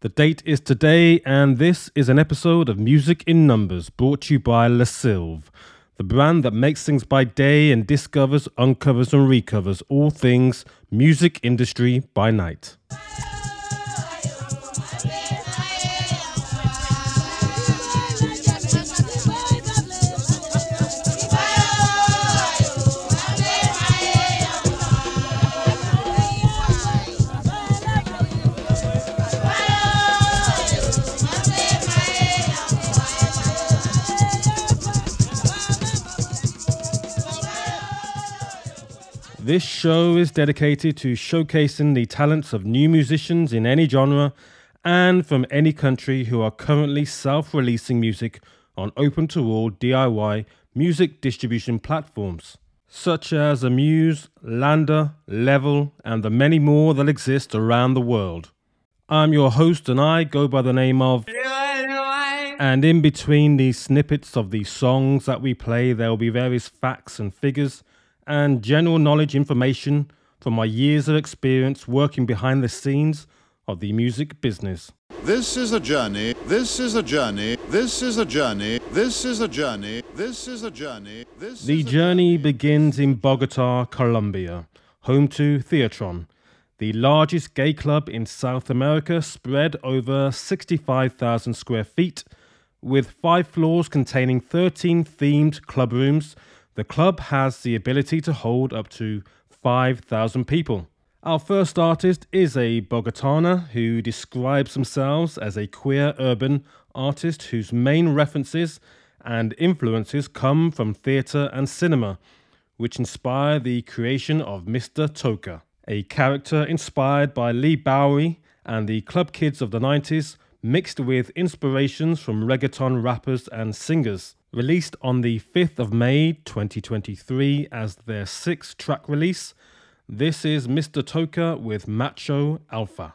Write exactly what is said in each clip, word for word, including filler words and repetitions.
The date is today, and this is an episode of Music in Numbers brought to you by Le Sylve, the brand that makes things by day and discovers, uncovers, and recovers all things music industry by night. This show is dedicated to showcasing the talents of new musicians in any genre and from any country who are currently self-releasing music on open-to-all D I Y music distribution platforms, such as Amuse, Landa, Level, and the many more that exist around the world. I'm your host and I go by the name of... And in between these snippets of the songs that we play, there will be various facts and figures and general knowledge information from my years of experience working behind the scenes of the music business. This is a journey, this is a journey, this is a journey, this is a journey, this is a journey, this The journey begins in Bogota, Colombia, home to Theatron, the largest gay club in South America, spread over sixty-five thousand square feet, with five floors containing thirteen themed club rooms. The club has the ability to hold up to five thousand people. Our first artist is a Bogotana who describes themselves as a queer urban artist whose main references and influences come from theatre and cinema, which inspire the creation of Mister Toka, a character inspired by Lee Bowery and the club kids of the nineties, mixed with inspirations from reggaeton rappers and singers. Released on the fifth of May twenty twenty-three as their sixth track release, this is Mister Toka with Macho Alpha.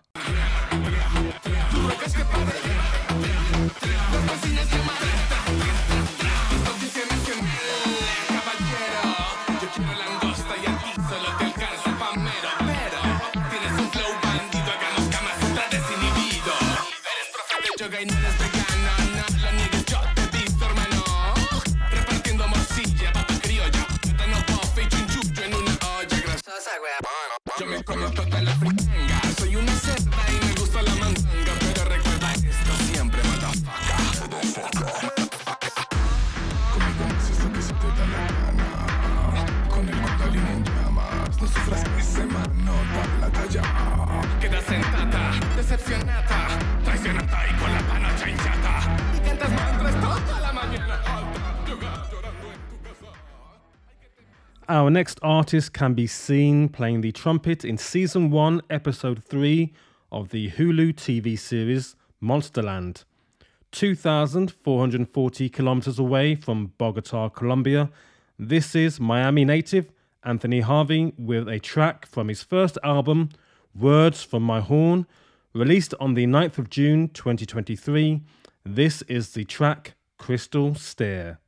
Yo me como toda la fritanga, soy una cerda y me gusta la mandanga, pero recuerda esto siempre, motherfucker. Conmigo no haces lo que se te da la gana, con el Magdalena en llamas, no sufras ese man, no da la talla. Quedas sentada, decepcionada, traicionada y con la panocha hinchada, y cantas mantras toda la mañana alta, llorando en tu casa. Our next artist can be seen playing the trumpet in Season one, Episode three of the Hulu T V series Monsterland. two thousand four hundred forty kilometers away from Bogota, Colombia, this is Miami native Anthony Harvey with a track from his first album, Words from My Horn, released on the ninth of June twenty twenty-three. This is the track Crystal Stare.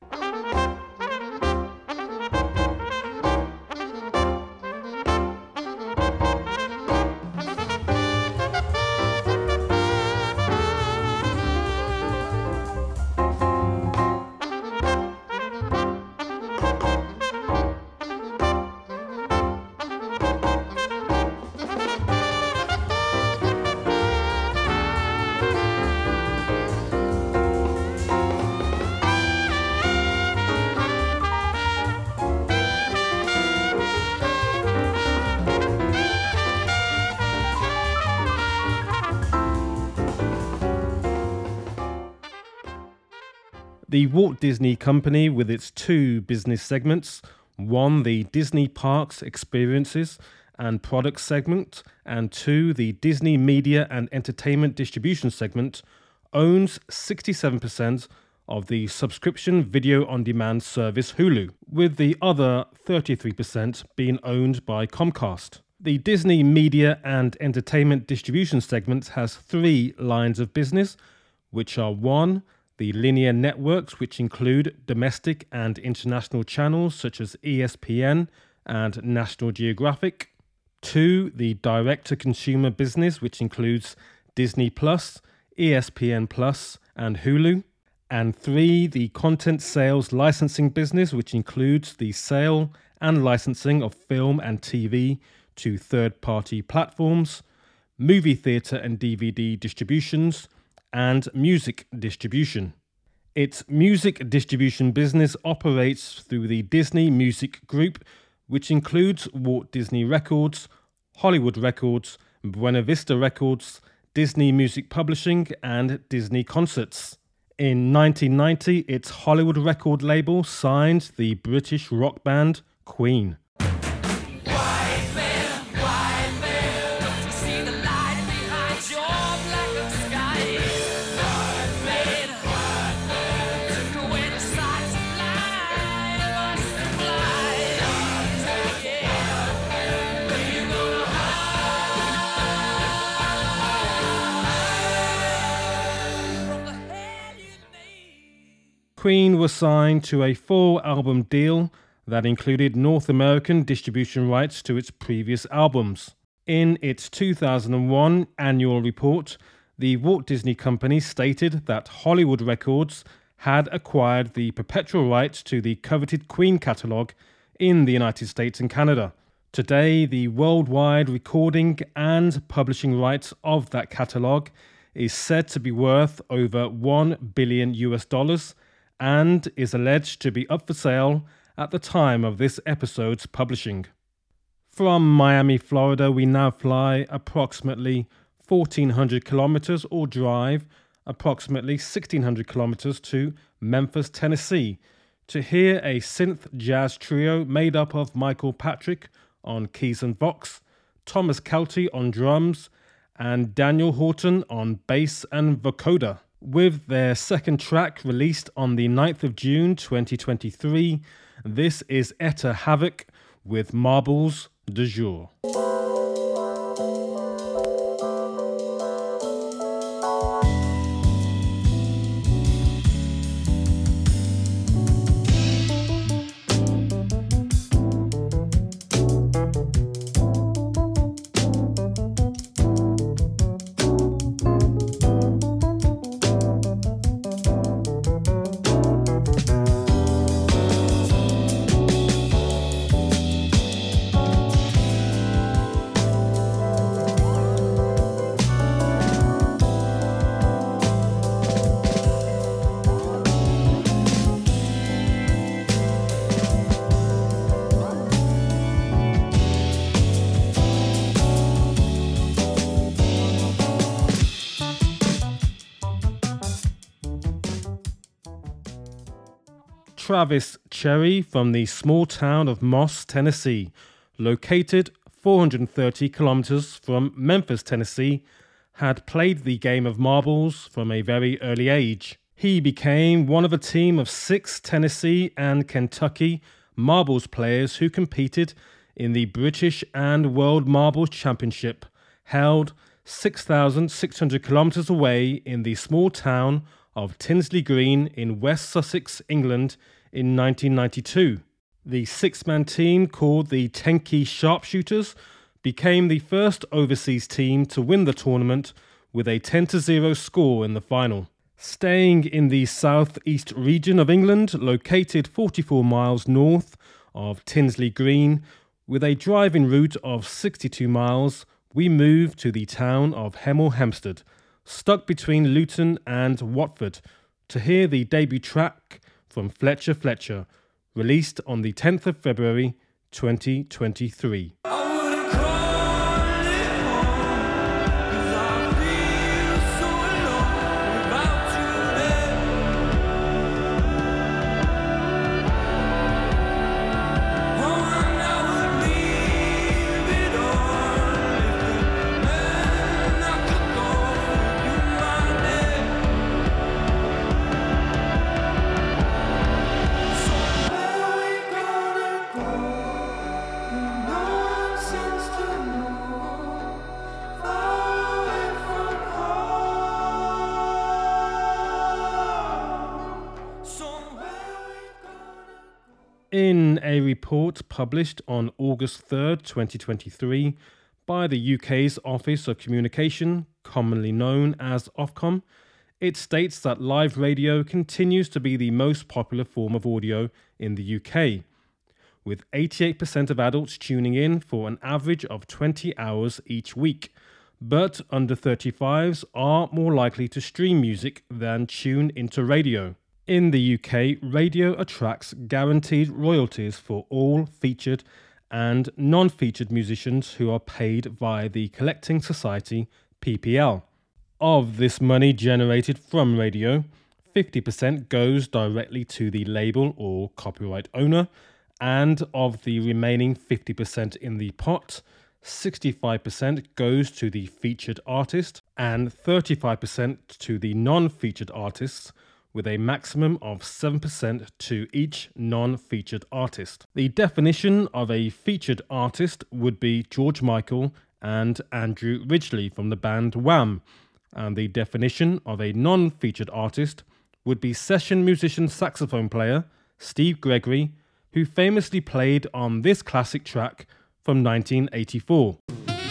The Walt Disney Company, with its two business segments, one the Disney Parks Experiences and Products segment, and two the Disney Media and Entertainment Distribution segment, owns sixty-seven percent of the subscription video-on-demand service Hulu, with the other thirty-three percent being owned by Comcast. The Disney Media and Entertainment Distribution segment has three lines of business, which are one, the linear networks, which include domestic and international channels such as E S P N and National Geographic. Two, the direct-to-consumer business, which includes Disney Plus, E S P N Plus, and Hulu. And three, the content sales licensing business, which includes the sale and licensing of film and T V to third-party platforms, movie theatre and D V D distributions, and music distribution. Its music distribution business operates through the Disney Music Group, which includes Walt Disney Records, Hollywood Records, Buena Vista Records, Disney Music Publishing, and Disney Concerts. In nineteen ninety, its Hollywood record label signed the British rock band Queen. Queen was signed to a four-album deal that included North American distribution rights to its previous albums. In its two thousand one annual report, the Walt Disney Company stated that Hollywood Records had acquired the perpetual rights to the coveted Queen catalogue in the United States and Canada. Today, the worldwide recording and publishing rights of that catalogue is said to be worth over one billion U S dollars and is alleged to be up for sale at the time of this episode's publishing. From Miami, Florida, we now fly approximately fourteen hundred kilometers or drive approximately sixteen hundred kilometers to Memphis, Tennessee, to hear a synth jazz trio made up of Michael Patrick on keys and vox, Thomas Kelty on drums, and Daniel Horton on bass and vocoder. With their second track released on the ninth of June twenty twenty-three, this is Etta Havoc with Marbles de Jour. Travis Cherry from the small town of Moss, Tennessee, located four hundred thirty kilometers from Memphis, Tennessee, had played the game of marbles from a very early age. He became one of a team of six Tennessee and Kentucky marbles players who competed in the British and World Marbles Championship, held six thousand six hundred kilometers away in the small town of Tinsley Green in West Sussex, England, in nineteen ninety-two. The six-man team, called the Tenke Sharpshooters, became the first overseas team to win the tournament with a ten to zero score in the final. Staying in the southeast region of England, located forty-four miles north of Tinsley Green, with a driving route of sixty-two miles, we move to the town of Hemel Hempstead, stuck between Luton and Watford, to hear the debut track from Fletcher Fletcher, released on the tenth of February twenty twenty-three. In a report published on August third, twenty twenty-three, by the U K's Office of Communication, commonly known as Ofcom. It states that live radio continues to be the most popular form of audio in the U K, with eighty-eight percent of adults tuning in for an average of twenty hours each week. But under thirty-fives are more likely to stream music than tune into radio. In the U K, radio attracts guaranteed royalties for all featured and non-featured musicians who are paid via the Collecting Society, P P L. Of this money generated from radio, fifty percent goes directly to the label or copyright owner, and of the remaining fifty percent in the pot, sixty-five percent goes to the featured artist and thirty-five percent to the non-featured artists, with a maximum of seven percent to each non-featured artist. The definition of a featured artist would be George Michael and Andrew Ridgeley from the band Wham, and the definition of a non-featured artist would be session musician saxophone player Steve Gregory, who famously played on this classic track from nineteen eighty-four.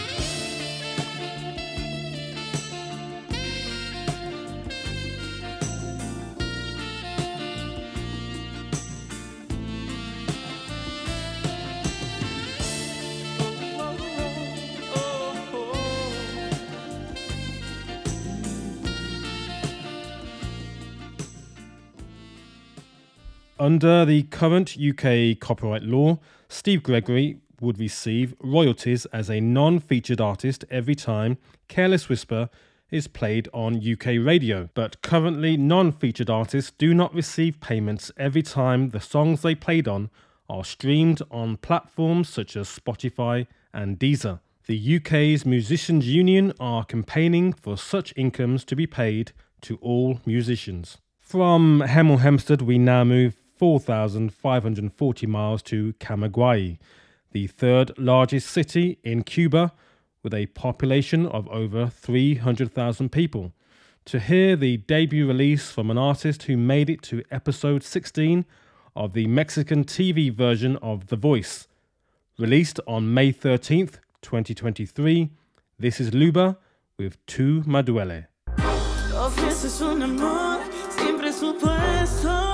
Under the current U K copyright law, Steve Gregory would receive royalties as a non-featured artist every time Careless Whisper is played on U K radio. But currently, non-featured artists do not receive payments every time the songs they played on are streamed on platforms such as Spotify and Deezer. The U K's Musicians Union are campaigning for such incomes to be paid to all musicians. From Hemel Hempstead, we now move four thousand five hundred forty miles to Camagüey, the third largest city in Cuba, with a population of over three hundred thousand people, to hear the debut release from an artist who made it to episode sixteen of the Mexican T V version of The Voice. Released on May thirteenth, twenty twenty-three, this is Luba with Tu Me Duele. Ofreces un amor sin presupuesto,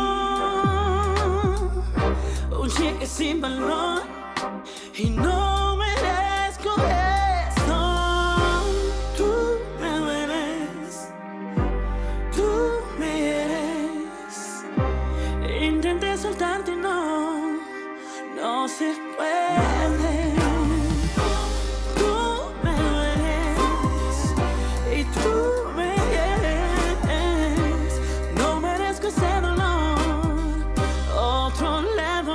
un cheque sin valor, y no merezco esto. Tú me dueles, tú me eres. Intenté soltarte, no, no se puede. Tú me dueles y tú me hieres. No merezco ese dolor, otro lado.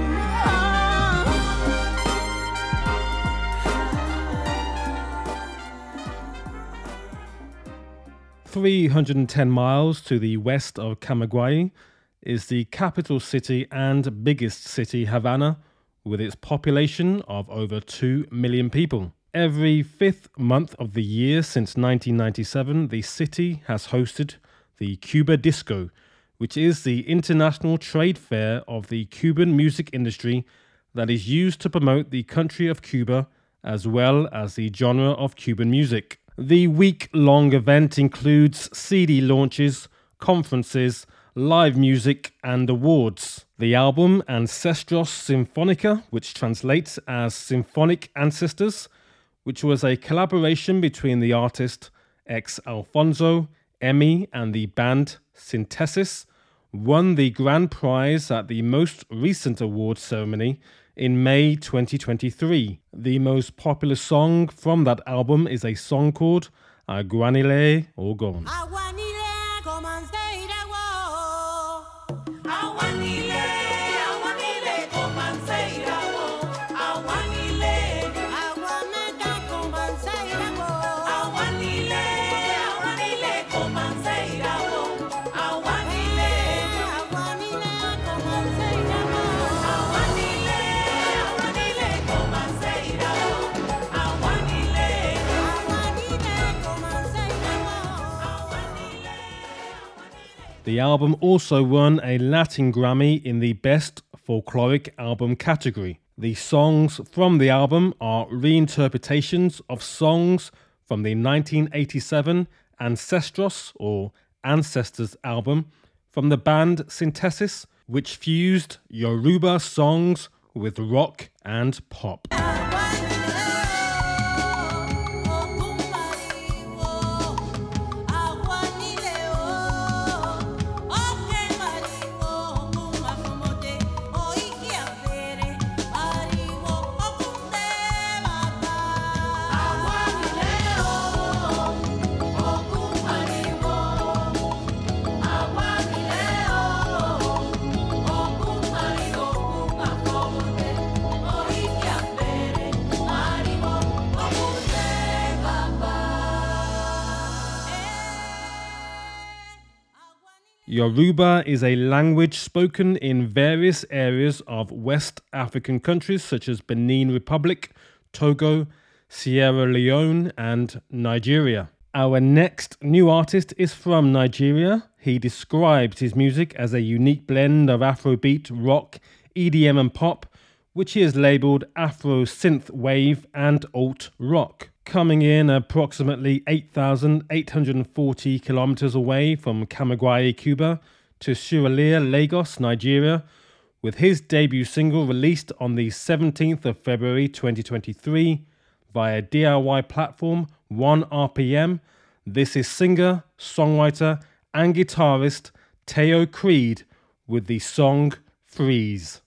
three hundred ten miles to the west of Camagüey is the capital city and biggest city, Havana, with its population of over two million people. Every fifth month of the year since nineteen ninety-seven, the city has hosted the Cuba Disco, which is the international trade fair of the Cuban music industry that is used to promote the country of Cuba as well as the genre of Cuban music. The week-long event includes C D launches, conferences, live music and awards. The album Ancestros Sinfónica, which translates as Symphonic Ancestors, which was a collaboration between the artist X Alfonso, Emmy and the band Synthesis, won the grand prize at the most recent awards ceremony in May twenty twenty-three. The most popular song from that album is a song called Aguanile Ogon. The album also won a Latin Grammy in the Best Folkloric Album category. The songs from the album are reinterpretations of songs from the nineteen eighty-seven Ancestros or Ancestors album from the band Synthesis, which fused Yoruba songs with rock and pop. Yoruba is a language spoken in various areas of West African countries such as Benin Republic, Togo, Sierra Leone, and Nigeria. Our next new artist is from Nigeria. He describes his music as a unique blend of Afrobeat, rock, E D M and pop, which he has labelled Afro Synth Wave and Alt Rock. Coming in approximately eight thousand eight hundred forty kilometers away from Camagüey, Cuba, to Surulere, Lagos, Nigeria, with his debut single released on the seventeenth of February twenty twenty-three via D I Y platform one R P M. This is singer, songwriter, and guitarist Teo Creed with the song Freeze.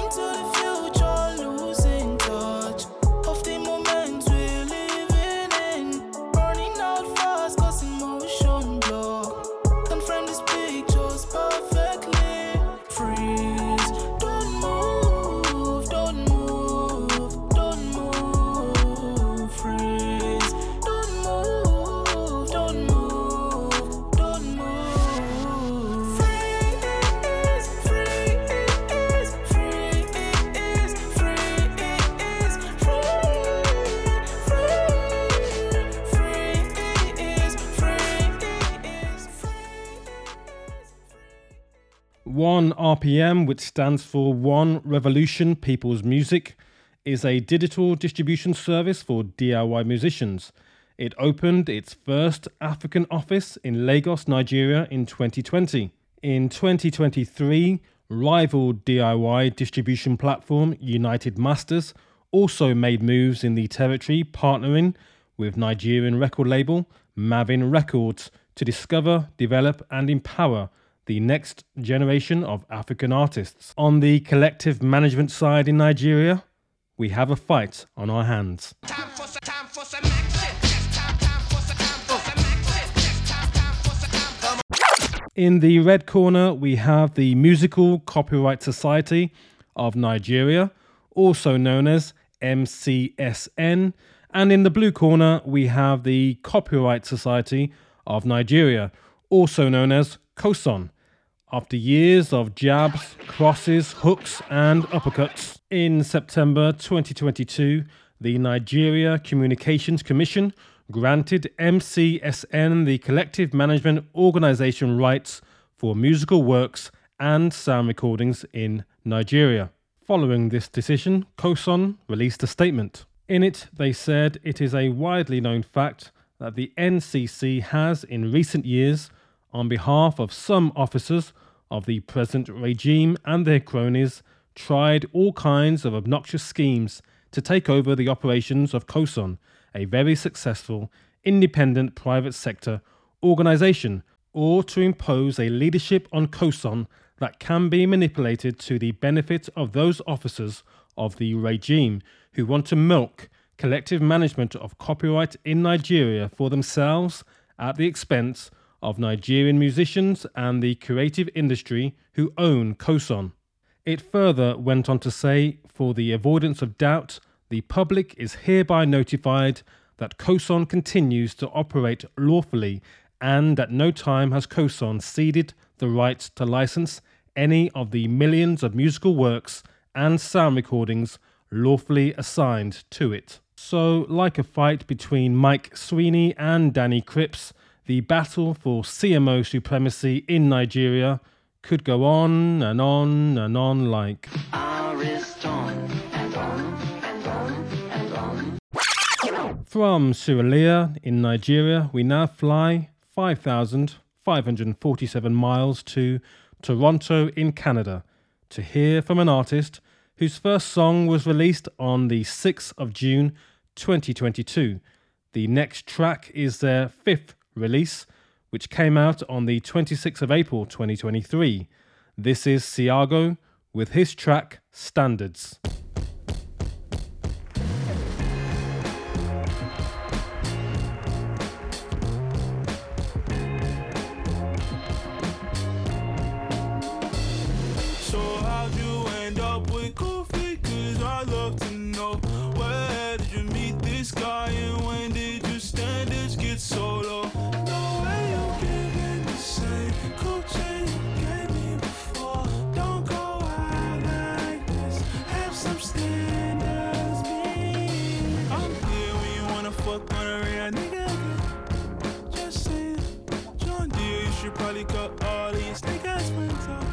one R P M, which stands for One Revolution People's Music, is a digital distribution service for D I Y musicians. It opened its first African office in Lagos, Nigeria in twenty twenty. In twenty twenty-three, rival D I Y distribution platform United Masters also made moves in the territory, partnering with Nigerian record label Mavin Records to discover, develop and empower the next generation of African artists. On the collective management side in Nigeria, we have a fight on our hands. Time for some, time for some action. Yes, time, time for some, time for some action. Yes, time, time for some, time for In the red corner, we have the Musical Copyright Society of Nigeria, also known as M C S N. And in the blue corner, we have the Copyright Society of Nigeria, also known as COSON. After years of jabs, crosses, hooks and uppercuts, in September twenty twenty-two, the Nigeria Communications Commission granted M C S N the collective management organisation rights for musical works and sound recordings in Nigeria. Following this decision, COSON released a statement. In it, they said it is a widely known fact that the N C C has, in recent years, on behalf of some officers of the present regime and their cronies, tried all kinds of obnoxious schemes to take over the operations of COSON, a very successful, independent private sector organisation, or to impose a leadership on COSON that can be manipulated to the benefit of those officers of the regime who want to milk collective management of copyright in Nigeria for themselves at the expense of Nigerian musicians and the creative industry who own COSON. It further went on to say, for the avoidance of doubt, the public is hereby notified that COSON continues to operate lawfully and at no time has COSON ceded the rights to license any of the millions of musical works and sound recordings lawfully assigned to it. So, like a fight between Mike Sweeney and Danny Cripps, the battle for C M O supremacy in Nigeria could go on and on and on like Ariston and From Surulere in Nigeria, we now fly five thousand five hundred forty-seven miles to Toronto in Canada to hear from an artist whose first song was released on the sixth of June twenty twenty-two. The next track is their fifth release, which came out on the twenty-sixth of April twenty twenty-three. This is Siago with his track Standards. So how'd you end up with Kofi? Cause I'd love to know. Where did you meet this guy and when did your standards get so low? No way you giving the same coaching you gave me before. Don't go out like this. Have some standards, me. I'm here when you wanna fuck on a real nigga. Just saying. John Deere, you should probably cut all of your snake ass friends off.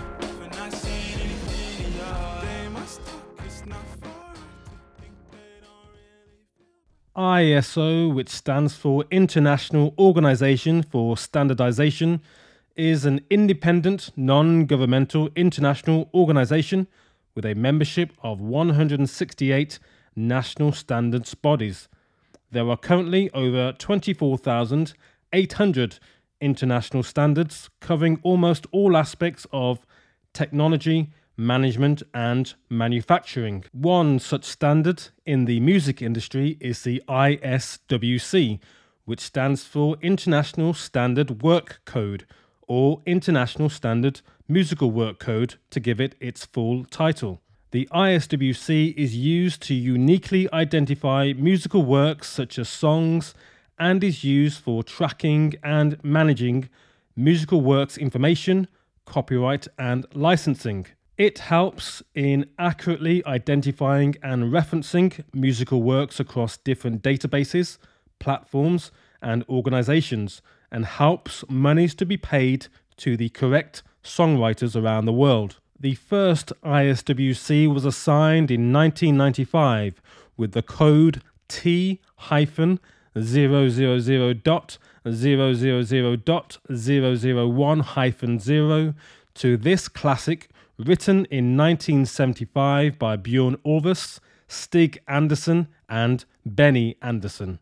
I S O, which stands for International Organization for Standardization, is an independent, non-governmental international organization with a membership of one hundred sixty-eight national standards bodies. There are currently over twenty-four thousand eight hundred international standards covering almost all aspects of technology, management and manufacturing. One such standard in the music industry is the I S W C, which stands for International Standard Work Code, or International Standard Musical Work Code to give it its full title. The I S W C is used to uniquely identify musical works such as songs and is used for tracking and managing musical works information, copyright and licensing. It helps in accurately identifying and referencing musical works across different databases, platforms, and organizations, and helps monies to be paid to the correct songwriters around the world. The first I S W C was assigned in nineteen ninety-five with the code T zero zero zero dot zero zero zero dot zero zero one dash zero to this classic written in nineteen seventy-five by Bjorn Ulvaeus, Stig Andersen and Benny Andersson.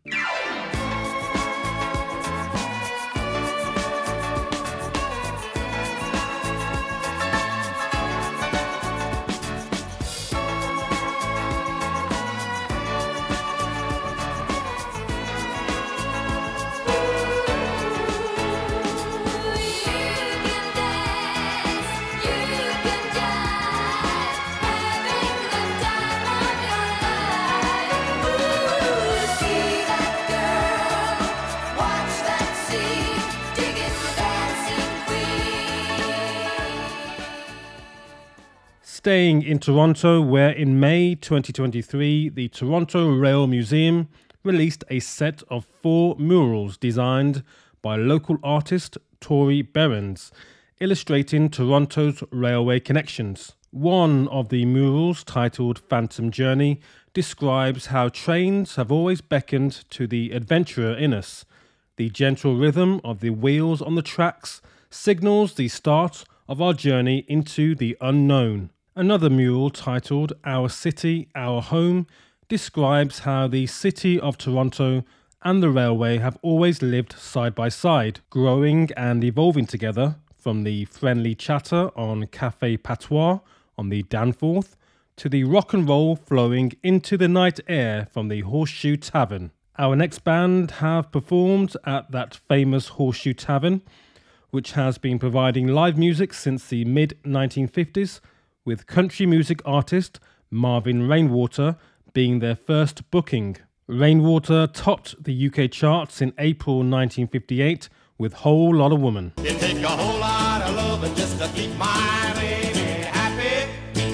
Staying in Toronto, where in May twenty twenty-three, the Toronto Rail Museum released a set of four murals designed by local artist Tori Behrens, illustrating Toronto's railway connections. One of the murals, titled Phantom Journey, describes how trains have always beckoned to the adventurer in us. The gentle rhythm of the wheels on the tracks signals the start of our journey into the unknown. Another mural, titled Our City, Our Home, describes how the city of Toronto and the railway have always lived side by side, growing and evolving together, from the friendly chatter on Café Patois on the Danforth to the rock and roll flowing into the night air from the Horseshoe Tavern. Our next band have performed at that famous Horseshoe Tavern, which has been providing live music since the mid nineteen fifties, with country music artist Marvin Rainwater being their first booking. Rainwater topped the U K charts in April nineteen fifty-eight with Whole Lotta Woman. It take a whole lot of loving just to keep my baby happy.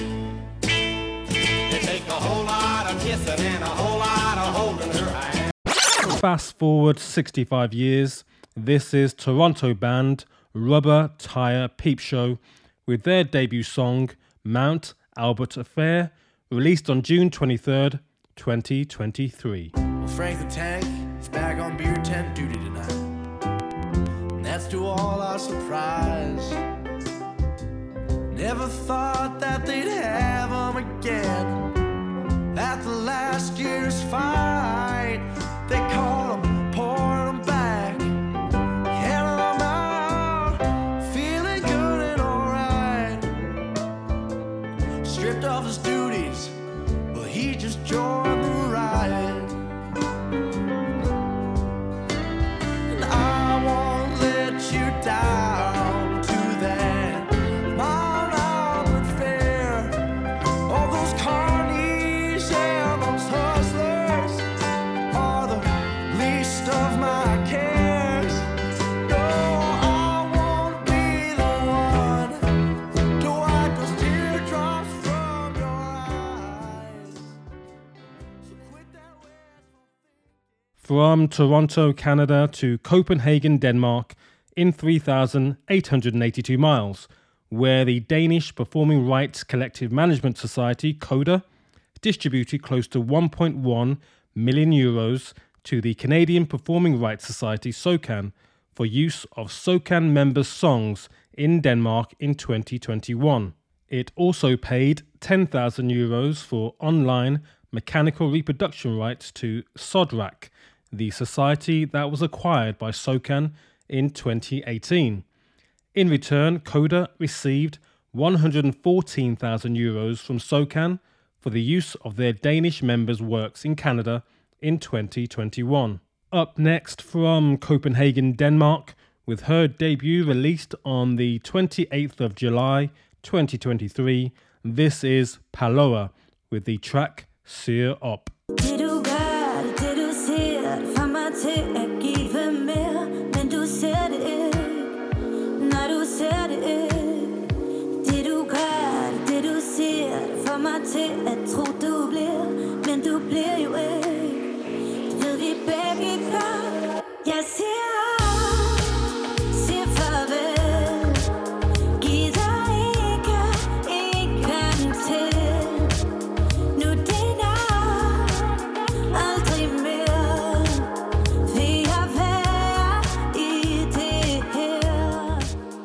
It take a whole lot of kissing and a whole lot of holding her hand. Fast forward sixty-five years, this is Toronto band Rubber Tire Peep Show with their debut song Mount Albert Affair, released on June twenty-third, twenty twenty-three. Frank the Tank is back on beer tent duty tonight. And that's to all our surprise. Never thought that they'd have them again. At the last year's fight, they called them, poured them back, handed them out, feeling good and alright. Stripped off his duties, but he just joined the ride. And I won't let you down to that Mount Auburn Fair. All those carnies and those hustlers are the least of my cares. No, I won't be the one to wipe those teardrops from your eyes. So quit that wasteful thinking. From Toronto, Canada to Copenhagen, Denmark in three thousand eight hundred eighty-two miles, where the Danish Performing Rights Collective Management Society, CODA, distributed close to one point one million euros to the Canadian Performing Rights Society, SOCAN, for use of SOCAN members' songs in Denmark in twenty twenty-one. It also paid ten thousand euros for online mechanical reproduction rights to SODRAC, the society that was acquired by SOCAN in twenty eighteen. In return, CODA received one hundred fourteen thousand euros from SOCAN for the use of their Danish members' works in Canada in twenty twenty-one. Up next from Copenhagen, Denmark, with her debut released on the twenty-eighth of July twenty twenty-three, this is Paloa with the track Syr Op. Det du gør, det du ser, får mig til at give mere, men du ser det ikke, når du ser det ikke. Det du gør, det du ser, får mig til at tro du bliver, men du bliver jo ikke. Det ved vi begge godt. Jeg siger op, siger farvel, giv dig ikke en gang til. Nu det er nok, aldrig mere vil jeg være i det her.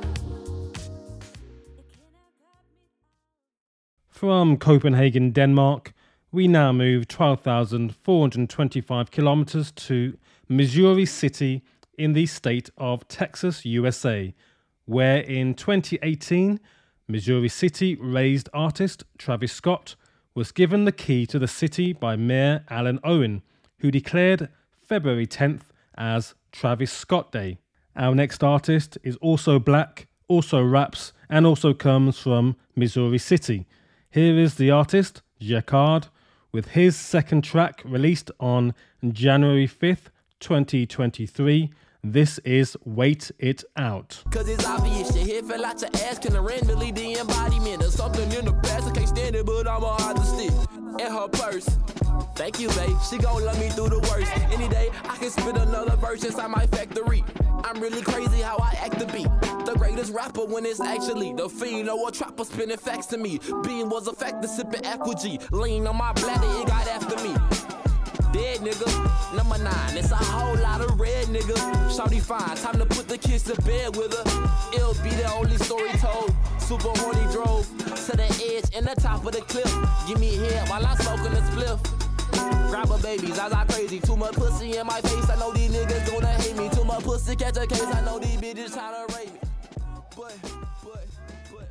From Copenhagen, Denmark, we now move twelve thousand four hundred twenty-five kilometers to Missouri City in the state of Texas, U S A, where in twenty eighteen, Missouri City raised artist Travis Scott was given the key to the city by Mayor Alan Owen, who declared February tenth as Travis Scott Day. Our next artist is also black, also raps, and also comes from Missouri City. Here is the artist, Jacquard, with his second track released on January fifth, twenty twenty-three. This is Wait It Out. Cause it's obvious your head fell out your ass, can randomly the embodiment of something in the past. I can't stand it, but I'm a hard to stick. In her purse. Thank you, babe. She gon' love me through the worst. Any day, I can spit another verse inside my factory. I'm really crazy how I act to be the greatest rapper when it's actually the fiend or a trapper spinning facts to me. Being was a factor, sipping Aqua G. Lean on my bladder, it got after me. Dead nigga, number nine. It's a whole lot of red nigga. Shawty fine, time to put the kids to bed with her. It'll be the only story told. Super horny drove to the edge and the top of the cliff. Give me a head while I'm smoking a spliff. Grab a babies, I got crazy. Too much pussy in my face. I know these niggas gonna hate me. Too much pussy catch a case. I know these bitches tryna rape me. But, but, but.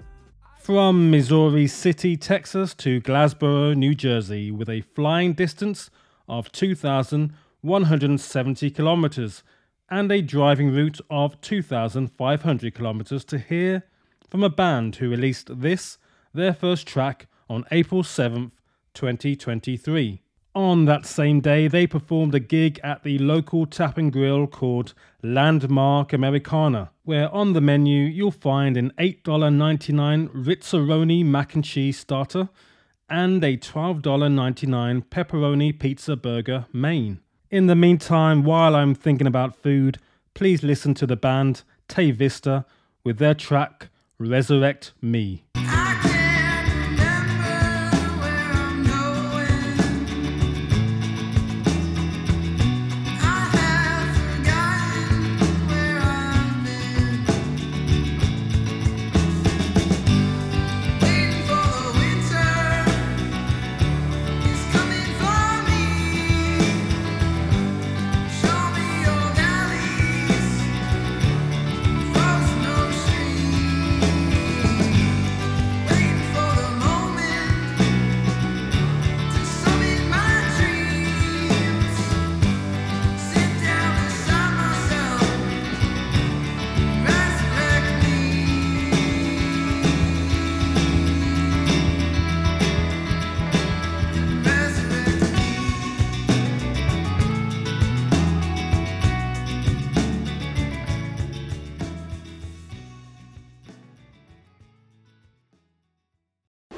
From Missouri City, Texas to Glassboro, New Jersey, with a flying distance of two thousand one hundred seventy kilometers and a driving route of two thousand five hundred kilometers, to hear from a band who released this, their first track, on April seventh, twenty twenty-three. On that same day, they performed a gig at the local tap and grill called Landmark Americana, where on the menu you'll find an eight dollars and ninety-nine cents Rizzaroni mac and cheese starter and a twelve dollars and ninety-nine cents pepperoni pizza burger main. In the meantime, while I'm thinking about food, please listen to the band Te Vista with their track Resurrect Me.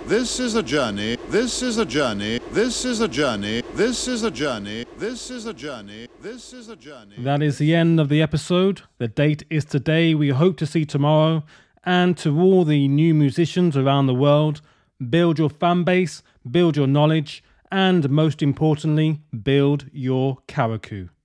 This is a journey. This is a journey. This is a journey. This is a journey. This is a journey. This is a journey. That is the end of the episode. The date is today. We hope to see tomorrow. And to all the new musicians around the world, build your fan base, build your knowledge, and most importantly, build your karaoke.